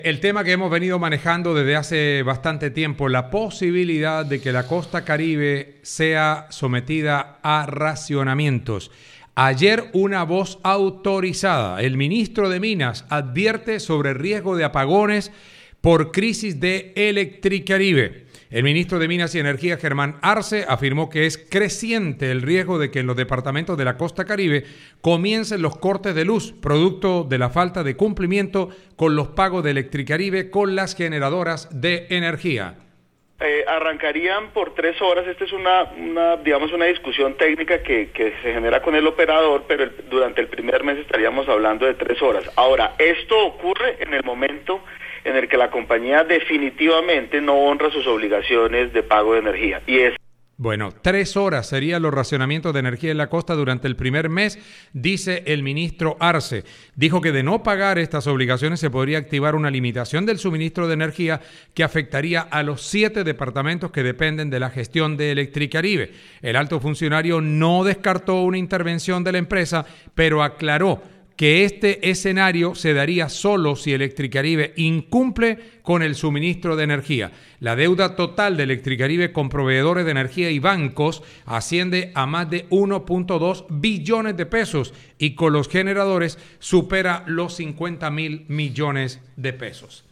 El tema que hemos venido manejando desde hace bastante tiempo, la posibilidad de que la costa Caribe sea sometida a racionamientos. Ayer una voz autorizada, el ministro de Minas, advierte sobre el riesgo de apagones por crisis de Electricaribe. El ministro de Minas y Energía, Germán Arce, afirmó que es creciente el riesgo de que en los departamentos de la costa Caribe comiencen los cortes de luz, producto de la falta de cumplimiento con los pagos de Electricaribe con las generadoras de energía. Arrancarían por 3 horas. Esta es una discusión técnica que se genera con el operador, pero durante el primer mes estaríamos hablando de 3 horas. Ahora, esto ocurre en el momento en el que la compañía definitivamente no honra sus obligaciones de pago de energía. Bueno, 3 horas serían los racionamientos de energía en la costa durante el primer mes, dice el ministro Arce. Dijo que de no pagar estas obligaciones se podría activar una limitación del suministro de energía que afectaría a los 7 departamentos que dependen de la gestión de Electricaribe. El alto funcionario no descartó una intervención de la empresa, pero aclaró que este escenario se daría solo si Electricaribe incumple con el suministro de energía. La deuda total de Electricaribe con proveedores de energía y bancos asciende a más de 1.2 billones de pesos y con los generadores supera los 50.000 millones de pesos.